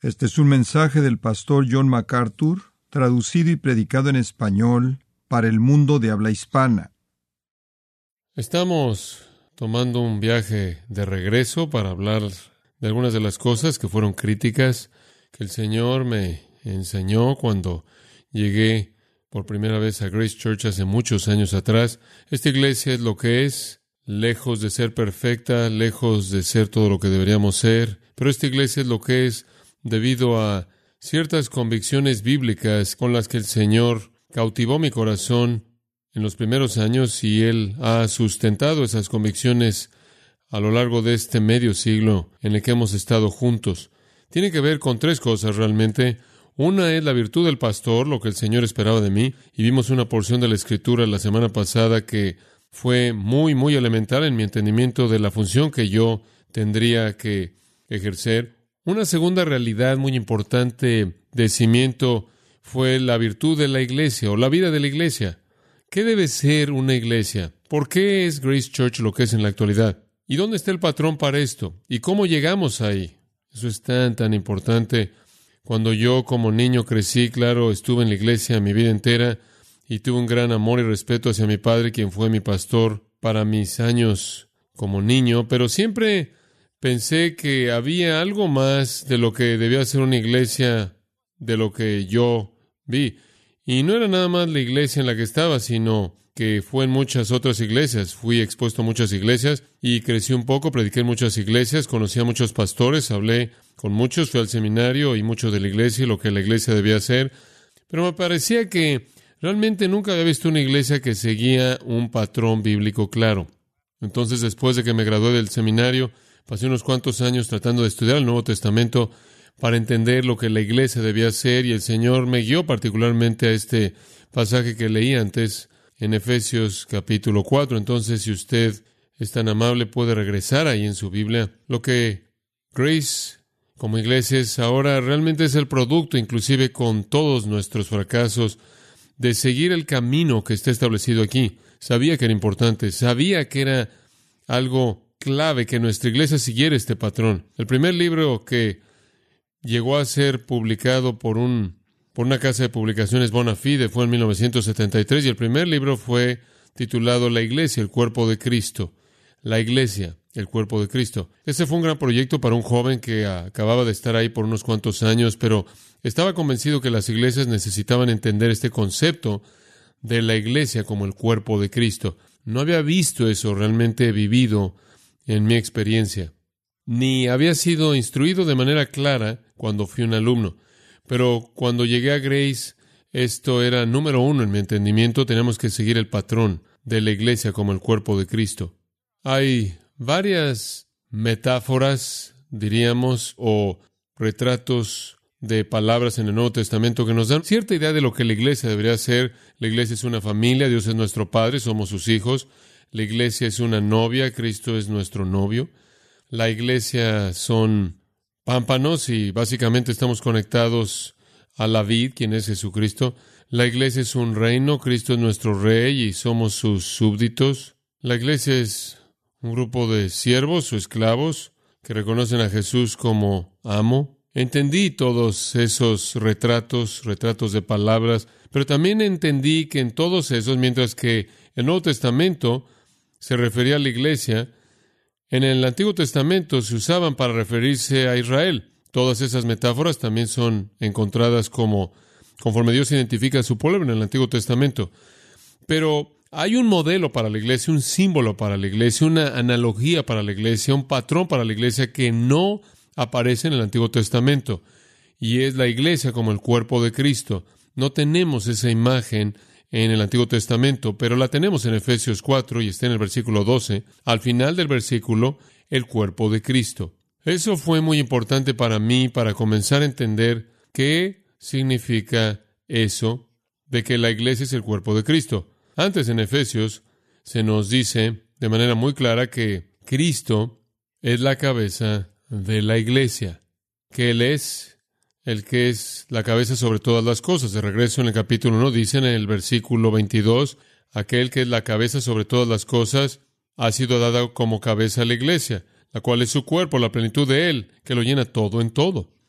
Este es un mensaje del pastor John MacArthur, traducido y predicado en español para el mundo de habla hispana. Estamos tomando un viaje de regreso para hablar de algunas de las cosas que fueron críticas que el Señor me enseñó cuando llegué por primera vez a Grace Church hace muchos años atrás. Esta iglesia es lo que es, lejos de ser perfecta, lejos de ser todo lo que deberíamos ser, pero esta iglesia es lo que es debido a ciertas convicciones bíblicas con las que el Señor cautivó mi corazón en los primeros años, y Él ha sustentado esas convicciones a lo largo de este medio siglo en el que hemos estado juntos. Tiene que ver con tres cosas realmente. Una es la virtud del pastor, lo que el Señor esperaba de mí, y vimos una porción de la Escritura la semana pasada que fue muy elemental en mi entendimiento de la función que yo tendría que ejercer. Una segunda realidad muy importante de cimiento fue la virtud de la iglesia o la vida de la iglesia. ¿Qué debe ser una iglesia? ¿Por qué es Grace Church lo que es en la actualidad? ¿Y dónde está el patrón para esto? ¿Y cómo llegamos ahí? Eso es tan importante. Cuando yo como niño crecí, claro, estuve en la iglesia mi vida entera y tuve un gran amor y respeto hacia mi padre, quien fue mi pastor para mis años como niño, pero siempre pensé que había algo más de lo que debía ser una iglesia de lo que yo vi. Y no era nada más la iglesia en la que estaba, sino que fue en muchas otras iglesias. Fui expuesto a muchas iglesias y crecí un poco, prediqué en muchas iglesias, conocí a muchos pastores, hablé con muchos, fui al seminario y mucho de la iglesia y lo que la iglesia debía hacer. Pero me parecía que realmente nunca había visto una iglesia que seguía un patrón bíblico claro. Entonces, después de que me gradué del seminario, pasé unos cuantos años tratando de estudiar el Nuevo Testamento para entender lo que la iglesia debía hacer, y el Señor me guió particularmente a este pasaje que leí antes en Efesios capítulo 4. Entonces, si usted es tan amable, puede regresar ahí en su Biblia. Lo que Grace como iglesia es ahora realmente es el producto, inclusive con todos nuestros fracasos, de seguir el camino que está establecido aquí. Sabía que era importante, sabía que era algo clave que nuestra iglesia siguiera este patrón. El primer libro que llegó a ser publicado por una casa de publicaciones bona fide fue en 1973, y el primer libro fue titulado La Iglesia, el Cuerpo de Cristo. La Iglesia, el Cuerpo de Cristo. Ese fue un gran proyecto para un joven que acababa de estar ahí por unos cuantos años, pero estaba convencido que las iglesias necesitaban entender este concepto de la iglesia como el cuerpo de Cristo. No había visto eso realmente vivido en mi experiencia, ni había sido instruido de manera clara cuando fui un alumno. Pero cuando llegué a Grace, esto era número uno en mi entendimiento. Tenemos que seguir el patrón de la iglesia como el cuerpo de Cristo. Hay varias metáforas, diríamos, o retratos de palabras en el Nuevo Testamento que nos dan cierta idea de lo que la iglesia debería ser. La iglesia es una familia, Dios es nuestro Padre, somos sus hijos. La iglesia es una novia, Cristo es nuestro novio. La iglesia son pámpanos y básicamente estamos conectados a la vid, quien es Jesucristo. La iglesia es un reino, Cristo es nuestro rey y somos sus súbditos. La iglesia es un grupo de siervos o esclavos que reconocen a Jesús como amo. Entendí todos esos retratos de palabras, pero también entendí que en todos esos, mientras que el Nuevo Testamento se refería a la iglesia, en el Antiguo Testamento se usaban para referirse a Israel. Todas esas metáforas también son encontradas conforme Dios identifica a su pueblo en el Antiguo Testamento. Pero hay un modelo para la iglesia, un símbolo para la iglesia, una analogía para la iglesia, un patrón para la iglesia que no aparece en el Antiguo Testamento. Y es la iglesia como el cuerpo de Cristo. No tenemos esa imagen en el Antiguo Testamento, pero la tenemos en Efesios 4 y está en el versículo 12. Al final del versículo, el cuerpo de Cristo. Eso fue muy importante para mí, para comenzar a entender qué significa eso de que la iglesia es el cuerpo de Cristo. Antes en Efesios se nos dice de manera muy clara que Cristo es la cabeza de la iglesia, que Él es el que es la cabeza sobre todas las cosas. De regreso en el capítulo 1 dice en el versículo 22, aquel que es la cabeza sobre todas las cosas ha sido dada como cabeza a la iglesia, la cual es su cuerpo, la plenitud de Él, que lo llena todo en todo.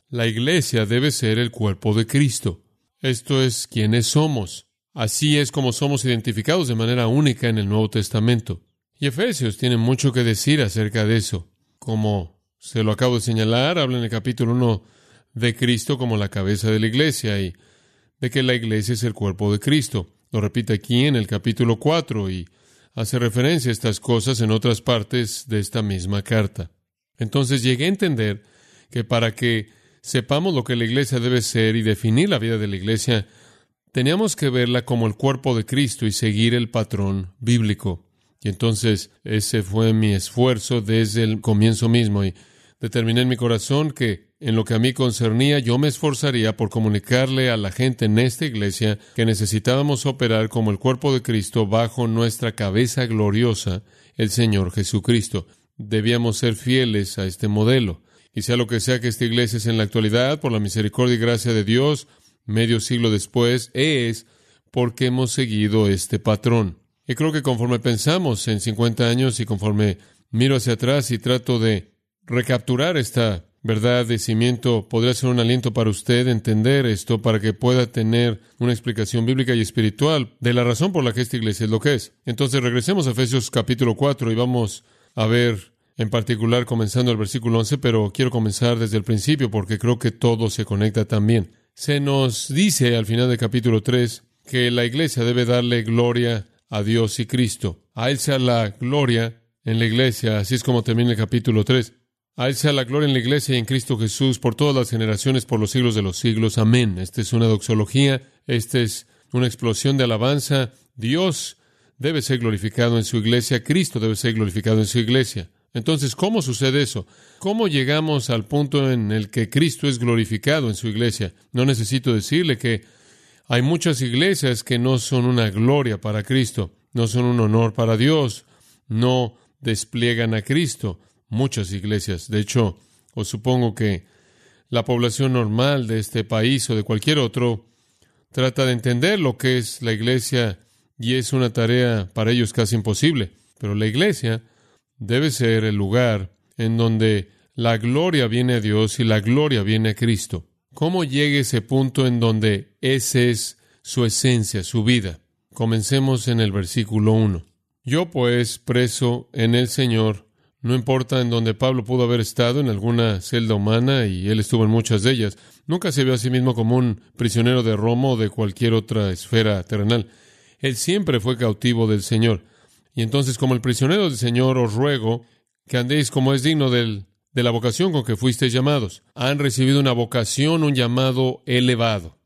La iglesia debe ser el cuerpo de Cristo. Esto es quienes somos. Así es como somos identificados de manera única en el Nuevo Testamento. Y Efesios tiene mucho que decir acerca de eso. Como se lo acabo de señalar, habla en el capítulo 1 de Cristo como la cabeza de la iglesia y de que la iglesia es el cuerpo de Cristo. Lo repite aquí en el capítulo 4 y hace referencia a estas cosas en otras partes de esta misma carta. Entonces llegué a entender que para que sepamos lo que la iglesia debe ser y definir la vida de la iglesia, teníamos que verla como el cuerpo de Cristo y seguir el patrón bíblico. Y entonces ese fue mi esfuerzo desde el comienzo mismo y determiné en mi corazón que en lo que a mí concernía yo me esforzaría por comunicarle a la gente en esta iglesia que necesitábamos operar como el cuerpo de Cristo bajo nuestra cabeza gloriosa, el Señor Jesucristo. Debíamos ser fieles a este modelo. Y sea lo que sea que esta iglesia es en la actualidad, por la misericordia y gracia de Dios, medio siglo después, es porque hemos seguido este patrón. Y creo que conforme pensamos en 50 años y conforme miro hacia atrás y trato de recapturar esta verdad de cimiento, podría ser un aliento para usted entender esto, para que pueda tener una explicación bíblica y espiritual de la razón por la que esta iglesia es lo que es. Entonces regresemos a Efesios capítulo 4 y vamos a ver en particular comenzando el versículo 11, pero quiero comenzar desde el principio porque creo que todo se conecta también. Se nos dice al final del capítulo 3 que la iglesia debe darle gloria a Dios y Cristo. A Él sea la gloria en la iglesia, así es como termina el capítulo 3. A Él sea la gloria en la iglesia y en Cristo Jesús por todas las generaciones, por los siglos de los siglos. Amén. Esta es una doxología, esta es una explosión de alabanza. Dios debe ser glorificado en su iglesia, Cristo debe ser glorificado en su iglesia. Entonces, ¿cómo sucede eso? ¿Cómo llegamos al punto en el que Cristo es glorificado en su iglesia? No necesito decirle que hay muchas iglesias que no son una gloria para Cristo, no son un honor para Dios, no despliegan a Cristo. Muchas iglesias. De hecho, os supongo que la población normal de este país o de cualquier otro trata de entender lo que es la iglesia y es una tarea para ellos casi imposible. Pero la iglesia debe ser el lugar en donde la gloria viene a Dios y la gloria viene a Cristo. ¿Cómo llega ese punto en donde esa es su esencia, su vida? Comencemos en el versículo 1. Yo pues, preso en el Señor, no importa en donde Pablo pudo haber estado, en alguna celda humana, y él estuvo en muchas de ellas, nunca se vio a sí mismo como un prisionero de Roma o de cualquier otra esfera terrenal. Él siempre fue cautivo del Señor. Y entonces, como el prisionero del Señor, os ruego que andéis como es digno de la vocación con que fuisteis llamados. Han recibido una vocación, un llamado elevado.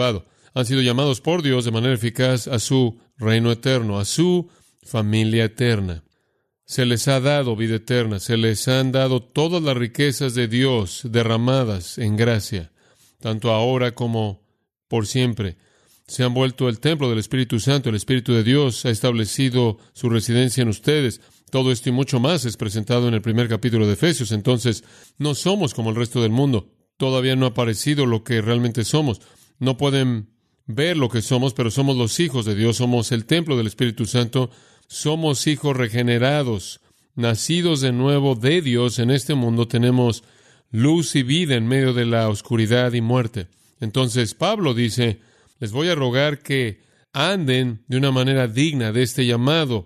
Han sido llamados por Dios de manera eficaz a su reino eterno, a su familia eterna. Se les ha dado vida eterna, se les han dado todas las riquezas de Dios derramadas en gracia, tanto ahora como por siempre. Se han vuelto el templo del Espíritu Santo. El Espíritu de Dios ha establecido su residencia en ustedes. Todo esto y mucho más es presentado en el primer capítulo de Efesios. Entonces, no somos como el resto del mundo. Todavía no ha aparecido lo que realmente somos. No pueden ver lo que somos, pero somos los hijos de Dios. Somos el templo del Espíritu Santo. Somos hijos regenerados, nacidos de nuevo de Dios en este mundo. Tenemos luz y vida en medio de la oscuridad y muerte. Entonces, Pablo dice, les voy a rogar que anden de una manera digna de este llamado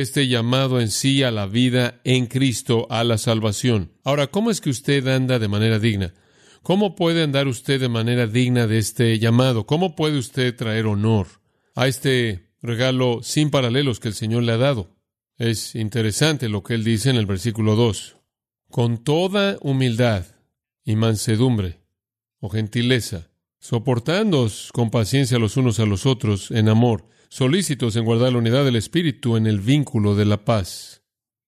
en sí a la vida en Cristo, a la salvación. Ahora, ¿cómo es que usted anda de manera digna? ¿Cómo puede andar usted de manera digna de este llamado? ¿Cómo puede usted traer honor a este regalo sin paralelos que el Señor le ha dado? Es interesante lo que él dice en el versículo 2. Con toda humildad y mansedumbre o gentileza, soportándoos con paciencia los unos a los otros en amor, solícitos en guardar la unidad del Espíritu en el vínculo de la paz.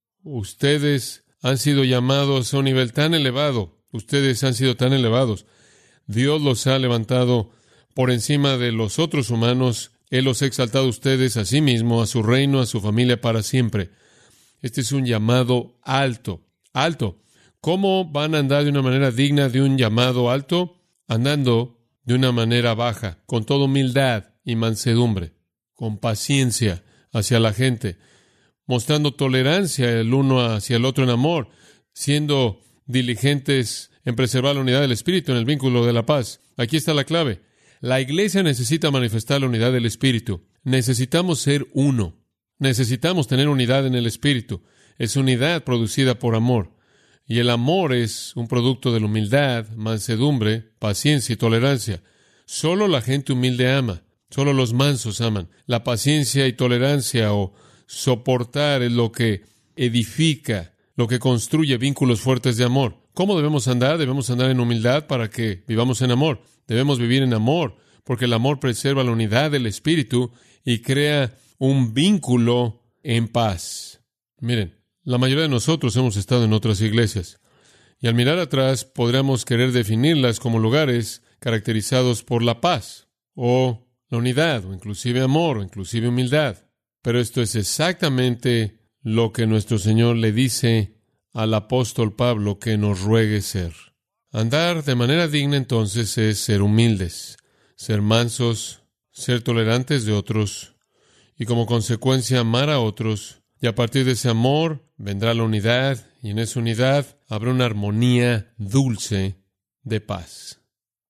Ustedes han sido llamados a un nivel tan elevado. Ustedes han sido tan elevados. Dios los ha levantado por encima de los otros humanos. Él los ha exaltado a ustedes a sí mismo, a su reino, a su familia para siempre. Este es un llamado alto. Alto. ¿Cómo van a andar de una manera digna de un llamado alto? Andando de una manera baja, con toda humildad y mansedumbre, con paciencia hacia la gente, mostrando tolerancia el uno hacia el otro en amor, siendo diligentes en preservar la unidad del Espíritu en el vínculo de la paz. Aquí está la clave. La iglesia necesita manifestar la unidad del Espíritu. Necesitamos ser uno. Necesitamos tener unidad en el Espíritu. Es unidad producida por amor. Y el amor es un producto de la humildad, mansedumbre, paciencia y tolerancia. Solo la gente humilde ama. Solo los mansos aman. La paciencia y tolerancia o soportar es lo que edifica, lo que construye vínculos fuertes de amor. ¿Cómo debemos andar? Debemos andar en humildad para que vivamos en amor. Debemos vivir en amor, porque el amor preserva la unidad del Espíritu y crea un vínculo en paz. Miren, la mayoría de nosotros hemos estado en otras iglesias, y al mirar atrás podríamos querer definirlas como lugares caracterizados por la paz, o la unidad, o inclusive amor, o inclusive humildad. Pero esto es exactamente lo que nuestro Señor le dice al apóstol Pablo que nos ruegue ser. Andar de manera digna entonces es ser humildes, ser mansos, ser tolerantes de otros y como consecuencia amar a otros. Y a partir de ese amor vendrá la unidad y en esa unidad habrá una armonía dulce de paz.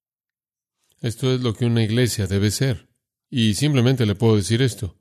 Esto es lo que una iglesia debe ser. Y simplemente le puedo decir esto.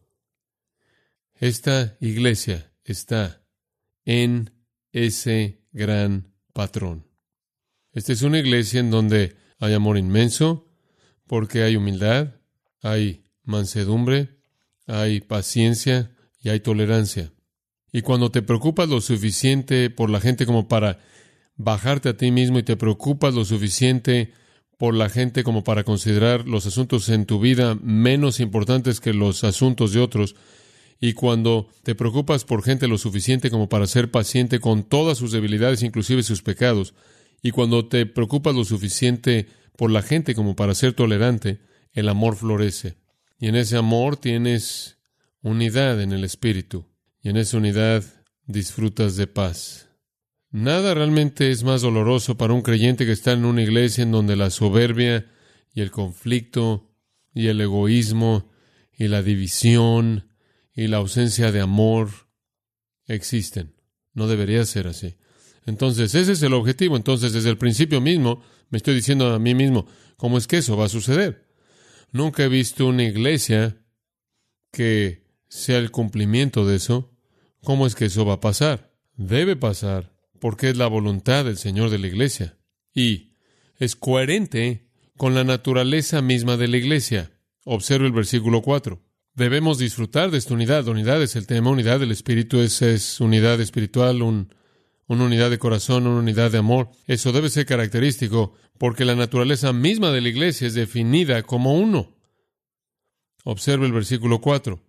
Esta iglesia está en ese gran patrón. Esta es una iglesia en donde hay amor inmenso, porque hay humildad, hay mansedumbre, hay paciencia y hay tolerancia. Y cuando te preocupas lo suficiente por la gente como para bajarte a ti mismo y te preocupas lo suficiente por la gente como para considerar los asuntos en tu vida menos importantes que los asuntos de otros, y cuando te preocupas por gente lo suficiente como para ser paciente con todas sus debilidades, inclusive sus pecados, y cuando te preocupas lo suficiente por la gente como para ser tolerante, el amor florece. Y en ese amor tienes unidad en el Espíritu. Y en esa unidad disfrutas de paz. Nada realmente es más doloroso para un creyente que está en una iglesia en donde la soberbia y el conflicto y el egoísmo y la división y la ausencia de amor existen. No debería ser así. Entonces, ese es el objetivo. Entonces, desde el principio mismo, me estoy diciendo a mí mismo, ¿cómo es que eso va a suceder? Nunca he visto una iglesia que sea el cumplimiento de eso. ¿Cómo es que eso va a pasar? Debe pasar, porque es la voluntad del Señor de la iglesia. Y es coherente con la naturaleza misma de la iglesia. Observe el versículo 4. Debemos disfrutar de esta unidad. Unidad es el tema, unidad del Espíritu es unidad espiritual, una unidad de corazón, una unidad de amor. Eso debe ser característico porque la naturaleza misma de la iglesia es definida como uno. Observe el versículo 4.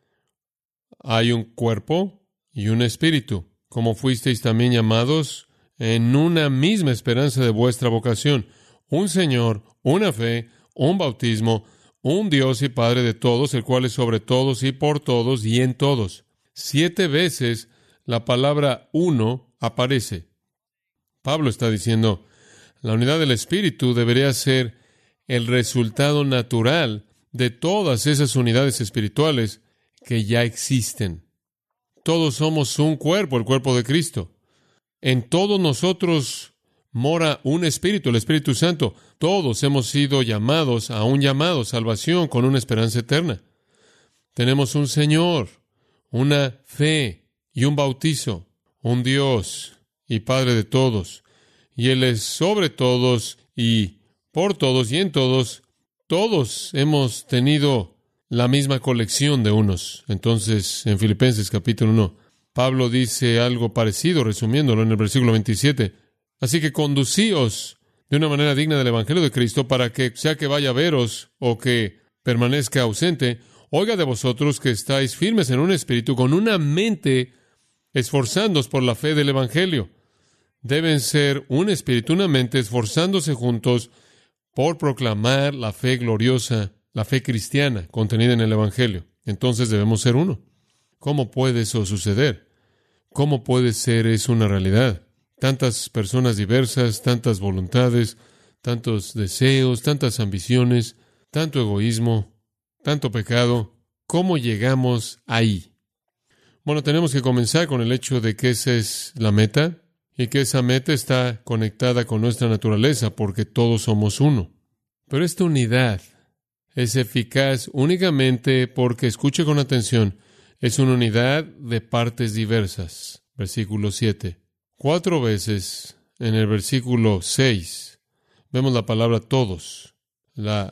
Hay un cuerpo y un espíritu, como fuisteis también llamados en una misma esperanza de vuestra vocación. Un Señor, una fe, un bautismo, un Dios y Padre de todos, el cual es sobre todos y por todos y en todos. 7 veces la palabra uno aparece. Pablo está diciendo, la unidad del Espíritu debería ser el resultado natural de todas esas unidades espirituales que ya existen. Todos somos un cuerpo, el cuerpo de Cristo. En todos nosotros mora un Espíritu, el Espíritu Santo. Todos hemos sido llamados a un llamado, salvación, con una esperanza eterna. Tenemos un Señor, una fe y un bautizo, un Dios y Padre de todos. Y Él es sobre todos y por todos y en todos. Todos hemos tenido la misma colección de unos. Entonces, en Filipenses capítulo 1, Pablo dice algo parecido, resumiéndolo en el versículo 27. Así que conducíos de una manera digna del Evangelio de Cristo para que, sea que vaya a veros o que permanezca ausente, oiga de vosotros que estáis firmes en un espíritu, con una mente, esforzándoos por la fe del Evangelio. Deben ser un espíritu, una mente, esforzándose juntos por proclamar la fe gloriosa, la fe cristiana contenida en el Evangelio. Entonces debemos ser uno. ¿Cómo puede eso suceder? ¿Cómo puede ser eso una realidad? Tantas personas diversas, tantas voluntades, tantos deseos, tantas ambiciones, tanto egoísmo, tanto pecado. ¿Cómo llegamos ahí? Bueno, tenemos que comenzar con el hecho de que esa es la meta y que esa meta está conectada con nuestra naturaleza porque todos somos uno. Pero esta unidad es eficaz únicamente porque, escuche con atención, es una unidad de partes diversas. Versículo 7. 4 veces en el versículo 6 vemos la palabra todos. La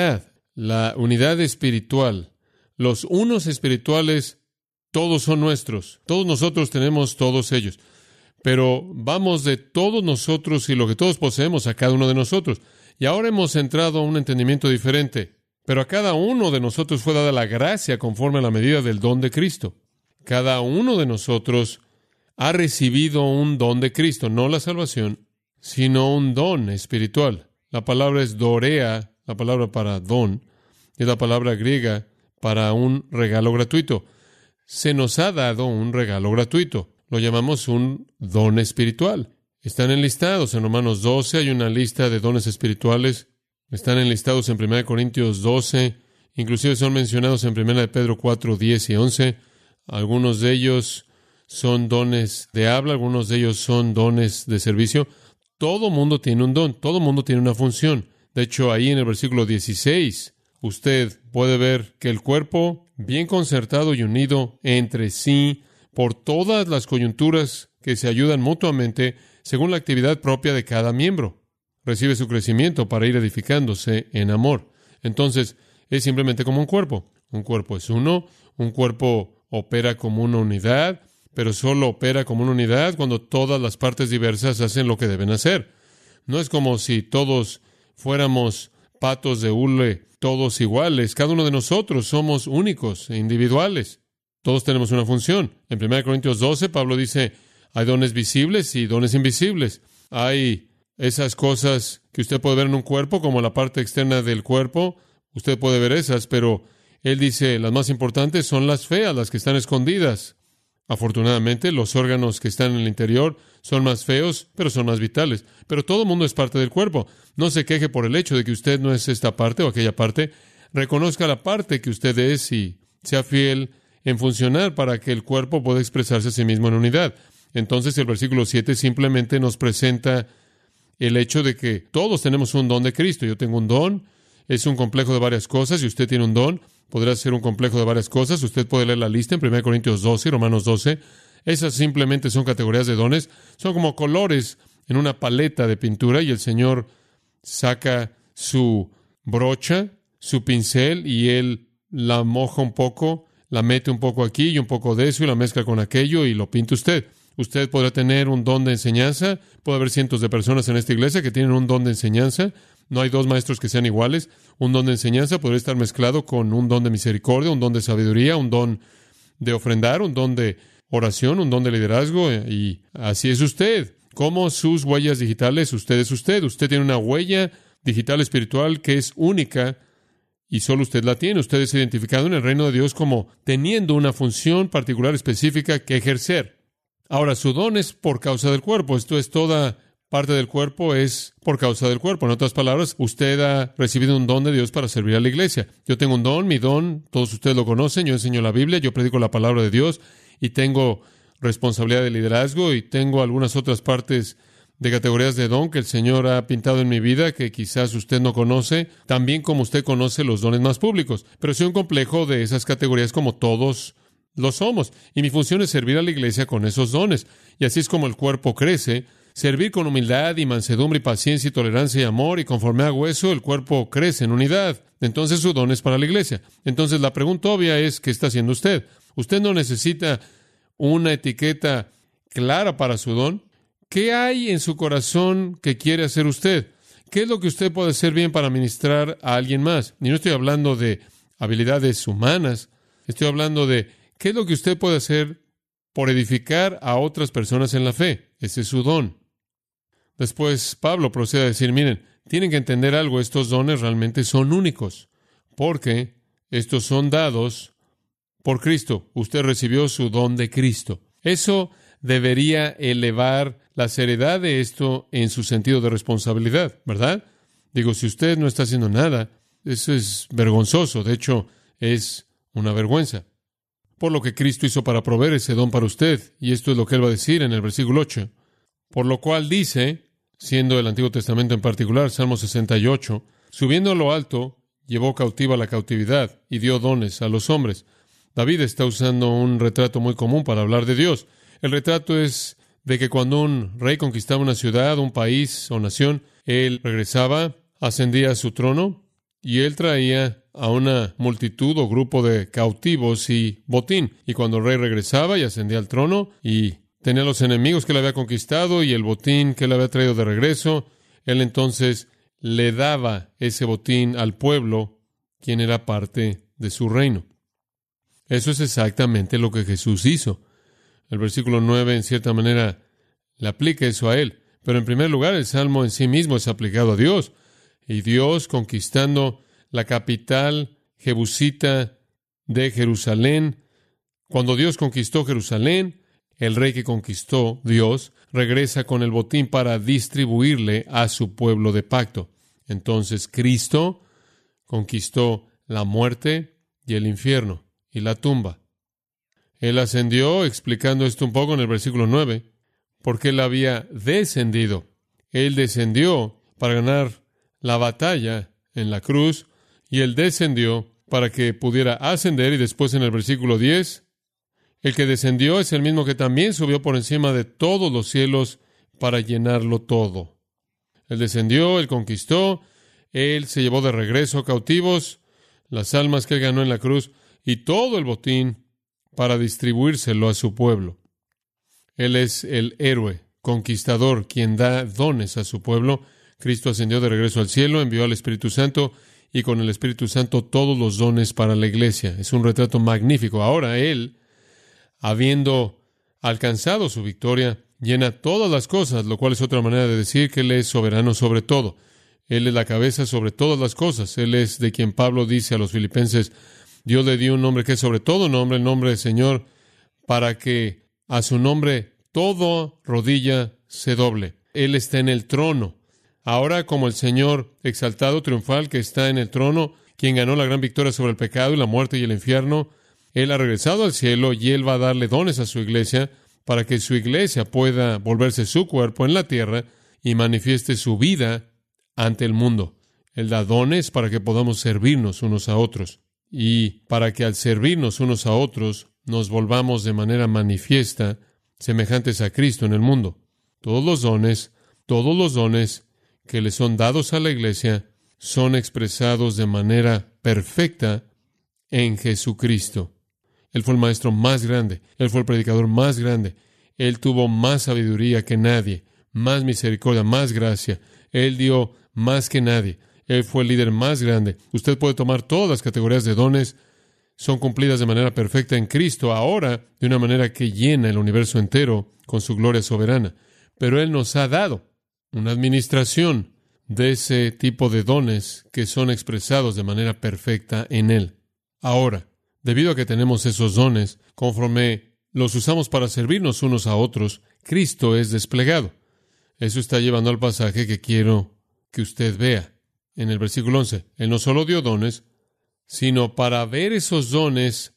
unidad espiritual. Los unos espirituales, todos son nuestros. Todos nosotros tenemos todos ellos. Pero vamos de todos nosotros y lo que todos poseemos a cada uno de nosotros. Y ahora hemos entrado a un entendimiento diferente. Pero a cada uno de nosotros fue dada la gracia conforme a la medida del don de Cristo. Cada uno de nosotros ha recibido un don de Cristo, no la salvación, sino un don espiritual. La palabra es dorea, la palabra para don, es la palabra griega para un regalo gratuito. Se nos ha dado un regalo gratuito. Lo llamamos un don espiritual. Están enlistados en Romanos 12, hay una lista de dones espirituales. Están enlistados en 1 Corintios 12, inclusive son mencionados en 1 Pedro 4, 10 y 11. Algunos de ellos son dones de habla, algunos de ellos son dones de servicio. Todo mundo tiene un don, todo mundo tiene una función. De hecho, ahí en el versículo 16, usted puede ver que el cuerpo, bien concertado y unido entre sí, por todas las coyunturas que se ayudan mutuamente, según la actividad propia de cada miembro, recibe su crecimiento para ir edificándose en amor. Entonces, es simplemente como un cuerpo. Un cuerpo es uno, un cuerpo opera como una unidad, pero solo opera como una unidad cuando todas las partes diversas hacen lo que deben hacer. No es como si todos fuéramos patos de hule, todos iguales. Cada uno de nosotros somos únicos e individuales. Todos tenemos una función. En 1 Corintios 12, Pablo dice, hay dones visibles y dones invisibles. Hay esas cosas que usted puede ver en un cuerpo, como la parte externa del cuerpo. Usted puede ver esas, pero él dice, las más importantes son las feas, las que están escondidas. Afortunadamente, los órganos que están en el interior son más feos, pero son más vitales. Pero todo el mundo es parte del cuerpo. No se queje por el hecho de que usted no es esta parte o aquella parte. Reconozca la parte que usted es y sea fiel en funcionar para que el cuerpo pueda expresarse a sí mismo en unidad. Entonces, el versículo 7 simplemente nos presenta el hecho de que todos tenemos un don de Cristo. Yo tengo un don, es un complejo de varias cosas, y usted tiene un don, podrá ser un complejo de varias cosas. Usted puede leer la lista en 1 Corintios 12 y Romanos 12. Esas simplemente son categorías de dones. Son como colores en una paleta de pintura, y el Señor saca su brocha, su pincel, y Él la moja un poco, la mete un poco aquí y un poco de eso, y la mezcla con aquello, y lo pinta usted. Usted podrá tener un don de enseñanza. Puede haber cientos de personas en esta iglesia que tienen un don de enseñanza. No hay dos maestros que sean iguales. Un don de enseñanza podría estar mezclado con un don de misericordia, un don de sabiduría, un don de ofrendar, un don de oración, un don de liderazgo, y así es usted. Como sus huellas digitales, usted es usted. Usted tiene una huella digital espiritual que es única y solo usted la tiene. Usted es identificado en el reino de Dios como teniendo una función particular específica que ejercer. Ahora, su don es por causa del cuerpo. Esto es, toda parte del cuerpo es por causa del cuerpo. En otras palabras, usted ha recibido un don de Dios para servir a la iglesia. Yo tengo un don, mi don, todos ustedes lo conocen. Yo enseño la Biblia, yo predico la palabra de Dios y tengo responsabilidad de liderazgo, y tengo algunas otras partes de categorías de don que el Señor ha pintado en mi vida que quizás usted no conoce, también como usted conoce los dones más públicos. Pero soy un complejo de esas categorías como todos lo somos, y mi función es servir a la iglesia con esos dones. Y así es como el cuerpo crece, servir con humildad y mansedumbre y paciencia y tolerancia y amor, y conforme hago eso, el cuerpo crece en unidad. Entonces su don es para la iglesia. Entonces la pregunta obvia es, ¿qué está haciendo usted? Usted no necesita una etiqueta clara para su don. ¿Qué hay en su corazón que quiere hacer usted? ¿Qué es lo que usted puede hacer bien para ministrar a alguien más? Y no estoy hablando de habilidades humanas, estoy hablando de qué es lo que usted puede hacer por edificar a otras personas en la fe. Ese es su don. Después Pablo procede a decir, miren, tienen que entender algo, estos dones realmente son únicos, porque estos son dados por Cristo. Usted recibió su don de Cristo. Eso debería elevar la seriedad de esto en su sentido de responsabilidad, ¿verdad? Digo, si usted no está haciendo nada, eso es vergonzoso. De hecho, es una vergüenza. Por lo que Cristo hizo para proveer ese don para usted. Y esto es lo que Él va a decir en el versículo 8. Por lo cual dice, siendo el Antiguo Testamento en particular, Salmo 68, subiendo a lo alto, llevó cautiva la cautividad y dio dones a los hombres. David está usando un retrato muy común para hablar de Dios. El retrato es de que cuando un rey conquistaba una ciudad, un país o nación, él regresaba, ascendía a su trono y él traía a una multitud o grupo de cautivos y botín. Y cuando el rey regresaba y ascendía al trono y tenía los enemigos que él había conquistado y el botín que él había traído de regreso, él entonces le daba ese botín al pueblo, quien era parte de su reino. Eso es exactamente lo que Jesús hizo. El versículo 9, en cierta manera, le aplica eso a él. Pero en primer lugar, el Salmo en sí mismo es aplicado a Dios. Y Dios conquistando la capital jebusita de Jerusalén. Cuando Dios conquistó Jerusalén, el rey que conquistó Dios regresa con el botín para distribuirle a su pueblo de pacto. Entonces Cristo conquistó la muerte y el infierno y la tumba. Él ascendió, explicando esto un poco en el versículo 9, porque él había descendido. Él descendió para ganar la batalla en la cruz, y él descendió para que pudiera ascender, y después en el versículo 10, el que descendió es el mismo que también subió por encima de todos los cielos para llenarlo todo. Él descendió, él conquistó, él se llevó de regreso cautivos las almas que él ganó en la cruz y todo el botín para distribuírselo a su pueblo. Él es el héroe, conquistador, quien da dones a su pueblo. Cristo ascendió de regreso al cielo, envió al Espíritu Santo y con el Espíritu Santo todos los dones para la iglesia. Es un retrato magnífico. Ahora él, habiendo alcanzado su victoria, llena todas las cosas, lo cual es otra manera de decir que Él es soberano sobre todo. Él es la cabeza sobre todas las cosas. Él es de quien Pablo dice a los filipenses, Dios le dio un nombre que es sobre todo nombre, el nombre del Señor, para que a su nombre toda rodilla se doble. Él está en el trono. Ahora, como el Señor exaltado, triunfal, que está en el trono, quien ganó la gran victoria sobre el pecado y la muerte y el infierno, Él ha regresado al cielo y Él va a darle dones a su iglesia para que su iglesia pueda volverse su cuerpo en la tierra y manifieste su vida ante el mundo. Él da dones para que podamos servirnos unos a otros y para que al servirnos unos a otros nos volvamos de manera manifiesta semejantes a Cristo en el mundo. Todos los dones que le son dados a la iglesia son expresados de manera perfecta en Jesucristo. Él fue el maestro más grande, Él fue el predicador más grande, Él tuvo más sabiduría que nadie, más misericordia, más gracia, Él dio más que nadie, Él fue el líder más grande. Usted puede tomar todas las categorías de dones, son cumplidas de manera perfecta en Cristo, ahora de una manera que llena el universo entero con su gloria soberana. Pero Él nos ha dado una administración de ese tipo de dones que son expresados de manera perfecta en Él. Ahora, debido a que tenemos esos dones, conforme los usamos para servirnos unos a otros, Cristo es desplegado. Eso está llevando al pasaje que quiero que usted vea. En el versículo 11, Él no solo dio dones, sino para ver esos dones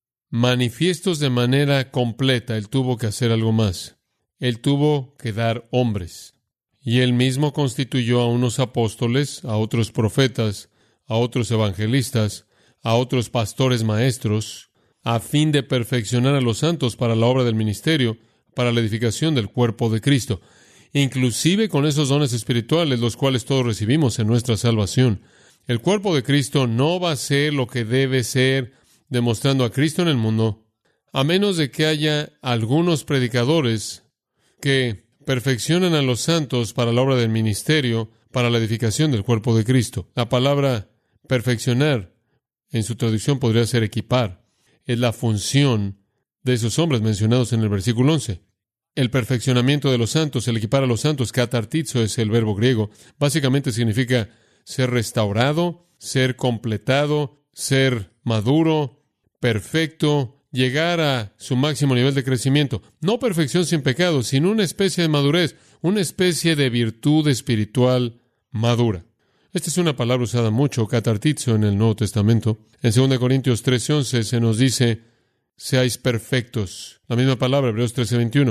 manifiestos de manera completa, Él tuvo que hacer algo más. Él tuvo que dar hombres. Y Él mismo constituyó a unos apóstoles, a otros profetas, a otros evangelistas, a otros pastores maestros, a fin de perfeccionar a los santos para la obra del ministerio, para la edificación del cuerpo de Cristo, inclusive con esos dones espirituales, los cuales todos recibimos en nuestra salvación. El cuerpo de Cristo no va a ser lo que debe ser, demostrando a Cristo en el mundo, a menos de que haya algunos predicadores que perfeccionan a los santos para la obra del ministerio, para la edificación del cuerpo de Cristo. La palabra perfeccionar, en su traducción podría ser equipar, es la función de esos hombres mencionados en el versículo 11. El perfeccionamiento de los santos, el equipar a los santos, katartizo es el verbo griego, básicamente significa ser restaurado, ser completado, ser maduro, perfecto, llegar a su máximo nivel de crecimiento. No perfección sin pecado, sino una especie de madurez, una especie de virtud espiritual madura. Esta es una palabra usada mucho, katartizo, en el Nuevo Testamento. En 2 Corintios 13:11 se nos dice, seáis perfectos. La misma palabra, Hebreos 13:21,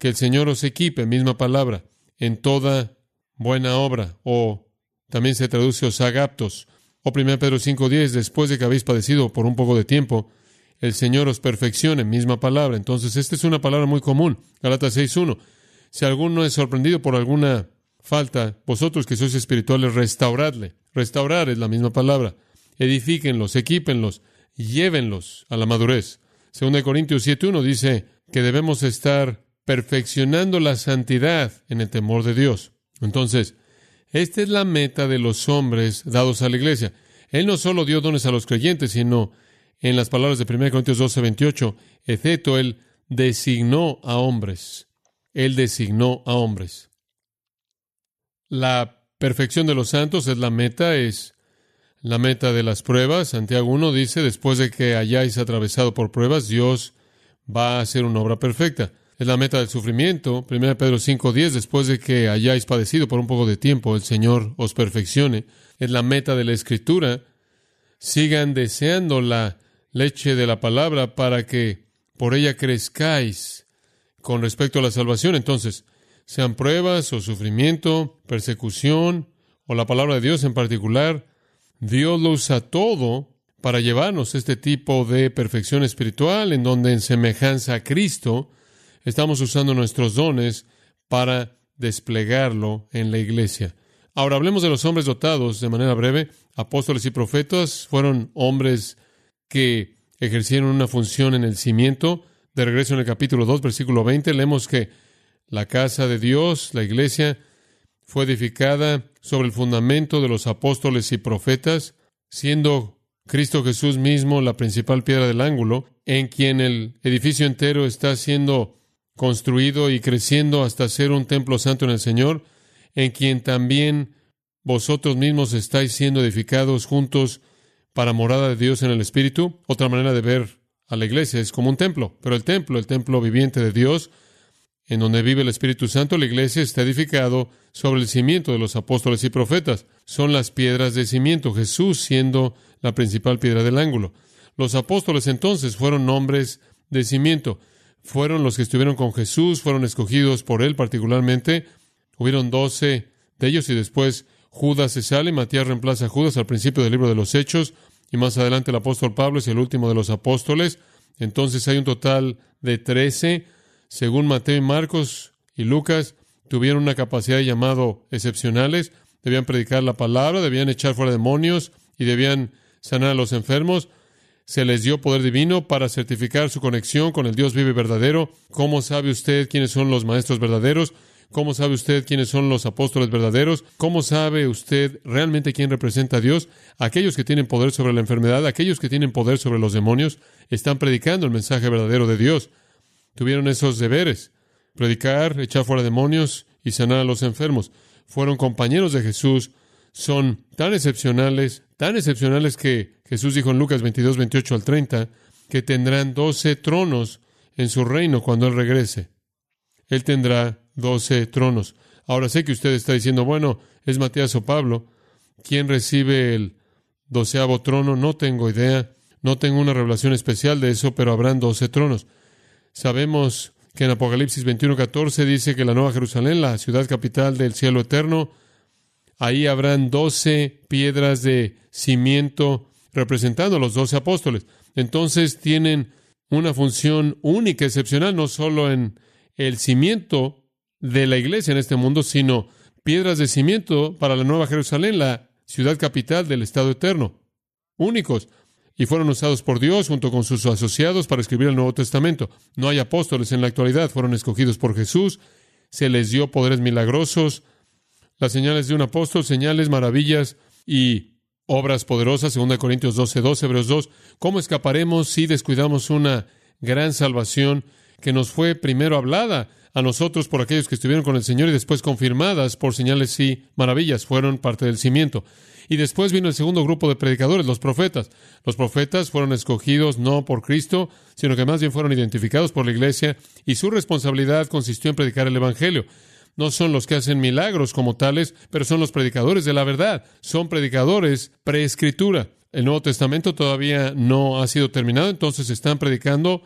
que el Señor os equipe, misma palabra, en toda buena obra, o también se traduce os haga aptos. O 1 Pedro 5:10, después de que habéis padecido por un poco de tiempo, el Señor os perfeccione, misma palabra. Entonces, esta es una palabra muy común. Gálatas 6:1. Si alguno es sorprendido por alguna falta, vosotros que sois espirituales, restauradle. Restaurar es la misma palabra. Edifíquenlos, equípenlos, llévenlos a la madurez. 2 Corintios 7:1 dice que debemos estar perfeccionando la santidad en el temor de Dios. Entonces, esta es la meta de los hombres dados a la iglesia. Él no solo dio dones a los creyentes, sino, en las palabras de 1 Corintios 12:28, excepto Él designó a hombres. Él designó a hombres. La perfección de los santos es la meta de las pruebas. Santiago 1 dice, después de que hayáis atravesado por pruebas, Dios va a hacer una obra perfecta. Es la meta del sufrimiento. 1 Pedro 5:10, después de que hayáis padecido por un poco de tiempo, el Señor os perfeccione. Es la meta de la Escritura. Sigan deseando la leche de la palabra para que por ella crezcáis con respecto a la salvación. Entonces, sean pruebas o sufrimiento, persecución o la palabra de Dios en particular, Dios lo usa todo para llevarnos este tipo de perfección espiritual en donde en semejanza a Cristo estamos usando nuestros dones para desplegarlo en la iglesia. Ahora hablemos de los hombres dotados de manera breve. Apóstoles y profetas fueron hombres que ejercieron una función en el cimiento. De regreso en el capítulo 2, versículo 20, leemos que la casa de Dios, la iglesia, fue edificada sobre el fundamento de los apóstoles y profetas, siendo Cristo Jesús mismo la principal piedra del ángulo, en quien el edificio entero está siendo construido y creciendo hasta ser un templo santo en el Señor, en quien también vosotros mismos estáis siendo edificados juntos para morada de Dios en el Espíritu. Otra manera de ver a la iglesia es como un templo, pero el templo viviente de Dios, en donde vive el Espíritu Santo, la iglesia está edificado sobre el cimiento de los apóstoles y profetas. Son las piedras de cimiento, Jesús siendo la principal piedra del ángulo. Los apóstoles entonces fueron hombres de cimiento. Fueron los que estuvieron con Jesús, fueron escogidos por Él particularmente. Hubieron 12 de ellos y después Judas se sale, Matías reemplaza a Judas al principio del libro de los Hechos y más adelante el apóstol Pablo es el último de los apóstoles. Entonces hay un total de 13. Según Mateo y Marcos y Lucas, tuvieron una capacidad de llamado excepcionales. Debían predicar la palabra, debían echar fuera demonios y debían sanar a los enfermos. Se les dio poder divino para certificar su conexión con el Dios vivo y verdadero. ¿Cómo sabe usted quiénes son los maestros verdaderos? ¿Cómo sabe usted quiénes son los apóstoles verdaderos? ¿Cómo sabe usted realmente quién representa a Dios? Aquellos que tienen poder sobre la enfermedad, aquellos que tienen poder sobre los demonios, están predicando el mensaje verdadero de Dios. Tuvieron esos deberes: predicar, echar fuera demonios y sanar a los enfermos. Fueron compañeros de Jesús. Son tan excepcionales que Jesús dijo en Lucas 22, 28 al 30, que tendrán 12 tronos en su reino cuando Él regrese. Él tendrá 12 tronos. Ahora sé que usted está diciendo, bueno, es Matías o Pablo. ¿Quién recibe el 12º trono? No tengo idea. No tengo una revelación especial de eso, pero habrán 12 tronos. Sabemos que en Apocalipsis 21, 14 dice que la Nueva Jerusalén, la ciudad capital del cielo eterno, ahí habrán 12 piedras de cimiento representando a los 12 apóstoles. Entonces tienen una función única, excepcional, no solo en el cimiento de la iglesia en este mundo, sino piedras de cimiento para la Nueva Jerusalén, la ciudad capital del estado eterno. Únicos. Y fueron usados por Dios junto con sus asociados para escribir el Nuevo Testamento. No hay apóstoles en la actualidad, fueron escogidos por Jesús, se les dio poderes milagrosos, las señales de un apóstol, señales, maravillas y obras poderosas, 2 Corintios 12:12, Hebreos 2. ¿Cómo escaparemos si descuidamos una gran salvación que nos fue primero hablada a nosotros por aquellos que estuvieron con el Señor y después confirmadas por señales y maravillas? Fueron parte del cimiento. Y después vino el segundo grupo de predicadores, los profetas. Los profetas fueron escogidos no por Cristo, sino que más bien fueron identificados por la iglesia, y su responsabilidad consistió en predicar el Evangelio. No son los que hacen milagros como tales, pero son los predicadores de la verdad. Son predicadores pre-escritura. El Nuevo Testamento todavía no ha sido terminado, entonces están predicando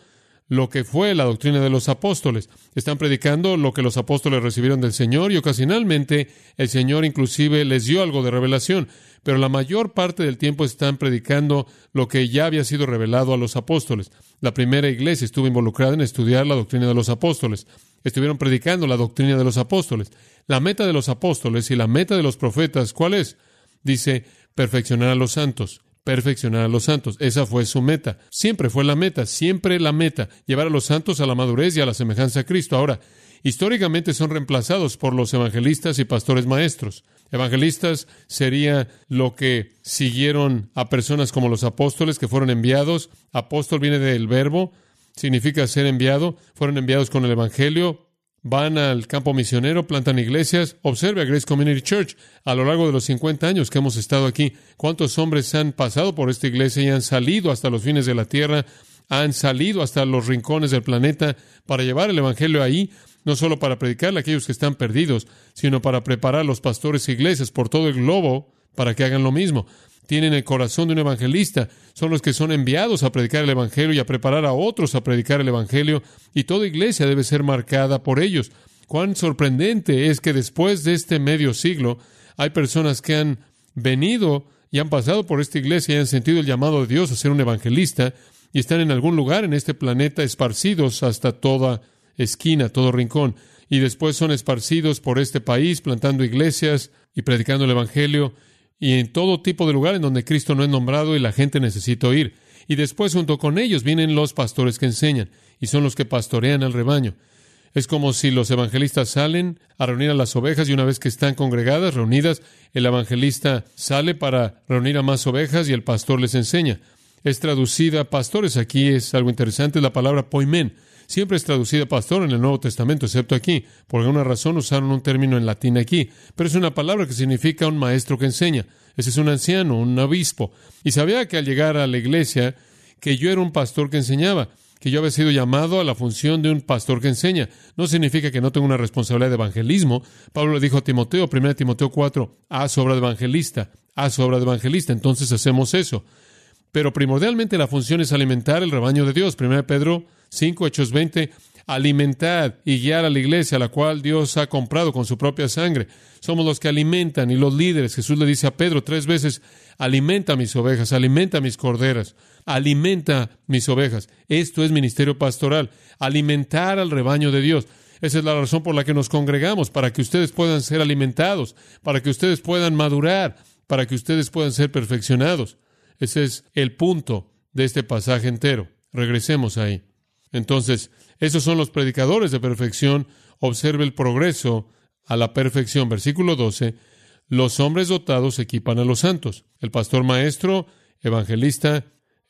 lo que fue la doctrina de los apóstoles. Están predicando lo que los apóstoles recibieron del Señor y ocasionalmente el Señor inclusive les dio algo de revelación, pero la mayor parte del tiempo están predicando lo que ya había sido revelado a los apóstoles. La primera iglesia estuvo involucrada en estudiar la doctrina de los apóstoles. Estuvieron predicando la doctrina de los apóstoles. La meta de los apóstoles y la meta de los profetas, ¿cuál es? Dice, perfeccionar a los santos. Perfeccionar a los santos. Esa fue su meta. Siempre fue la meta, siempre la meta. Llevar a los santos a la madurez y a la semejanza a Cristo. Ahora, históricamente son reemplazados por los evangelistas y pastores maestros. Evangelistas sería lo que siguieron a personas como los apóstoles que fueron enviados. Apóstol viene del verbo, significa ser enviado. Fueron enviados con el evangelio. Van al campo misionero, plantan iglesias. Observe a Grace Community Church. A lo largo de los 50 años que hemos estado aquí, ¿cuántos hombres han pasado por esta iglesia y han salido hasta los fines de la tierra? Han salido hasta los rincones del planeta para llevar el evangelio ahí, no solo para predicarle a aquellos que están perdidos, sino para preparar a los pastores e iglesias por todo el globo para que hagan lo mismo. Tienen el corazón de un evangelista. Son los que son enviados a predicar el evangelio y a preparar a otros a predicar el evangelio, y toda iglesia debe ser marcada por ellos. Cuán sorprendente es que después de este medio siglo hay personas que han venido y han pasado por esta iglesia y han sentido el llamado de Dios a ser un evangelista y están en algún lugar en este planeta esparcidos hasta toda esquina, todo rincón, y después son esparcidos por este país plantando iglesias y predicando el evangelio y en todo tipo de lugar en donde Cristo no es nombrado y la gente necesita oír. Y después junto con ellos vienen los pastores que enseñan y son los que pastorean al rebaño. Es como si los evangelistas salen a reunir a las ovejas y una vez que están congregadas, reunidas, el evangelista sale para reunir a más ovejas y el pastor les enseña. Es traducida pastores. Aquí es algo interesante, la palabra poimen. Siempre es traducida pastor en el Nuevo Testamento, excepto aquí. Por alguna razón usaron un término en latín aquí. Pero es una palabra que significa un maestro que enseña. Ese es un anciano, un obispo. Y sabía que al llegar a la iglesia, que yo era un pastor que enseñaba, que yo había sido llamado a la función de un pastor que enseña. No significa que no tenga una responsabilidad de evangelismo. Pablo le dijo a Timoteo, 1 Timoteo 4, haz obra de evangelista, haz obra de evangelista. Entonces hacemos eso. Pero primordialmente la función es alimentar el rebaño de Dios. 1 Pedro 5, Hechos 20, alimentad y guiar a la iglesia, a la cual Dios ha comprado con su propia sangre. Somos los que alimentan y los líderes. Jesús le dice a Pedro 3 veces, alimenta mis ovejas, alimenta mis corderas, alimenta mis ovejas. Esto es ministerio pastoral, alimentar al rebaño de Dios. Esa es la razón por la que nos congregamos, para que ustedes puedan ser alimentados, para que ustedes puedan madurar, para que ustedes puedan ser perfeccionados. Ese es el punto de este pasaje entero. Regresemos ahí. Entonces, esos son los predicadores de perfección. Observe el progreso a la perfección. Versículo 12. Los hombres dotados equipan a los santos. El pastor maestro, evangelista,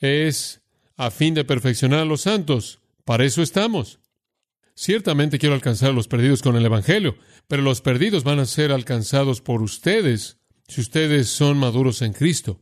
es a fin de perfeccionar a los santos. Para eso estamos. Ciertamente quiero alcanzar a los perdidos con el evangelio, pero los perdidos van a ser alcanzados por ustedes si ustedes son maduros en Cristo.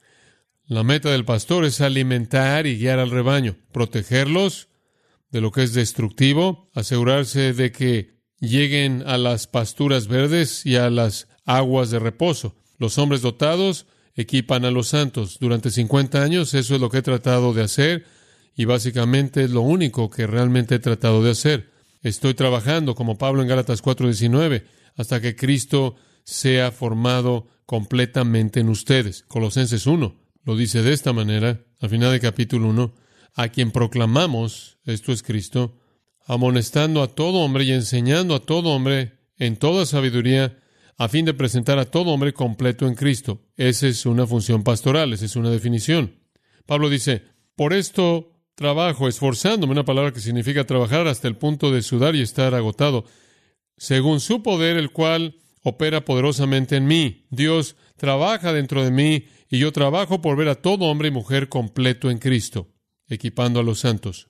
La meta del pastor es alimentar y guiar al rebaño, protegerlos de lo que es destructivo, asegurarse de que lleguen a las pasturas verdes y a las aguas de reposo. Los hombres dotados equipan a los santos. Durante 50 años eso es lo que he tratado de hacer y básicamente es lo único que realmente he tratado de hacer. Estoy trabajando, como Pablo en Gálatas 4:19, hasta que Cristo sea formado completamente en ustedes. Colosenses 1 lo dice de esta manera, al final del capítulo 1, a quien proclamamos, esto es Cristo, amonestando a todo hombre y enseñando a todo hombre en toda sabiduría, a fin de presentar a todo hombre completo en Cristo. Esa es una función pastoral, esa es una definición. Pablo dice, por esto trabajo, esforzándome, una palabra que significa trabajar hasta el punto de sudar y estar agotado, según su poder, el cual opera poderosamente en mí. Dios trabaja dentro de mí y yo trabajo por ver a todo hombre y mujer completo en Cristo, equipando a los santos.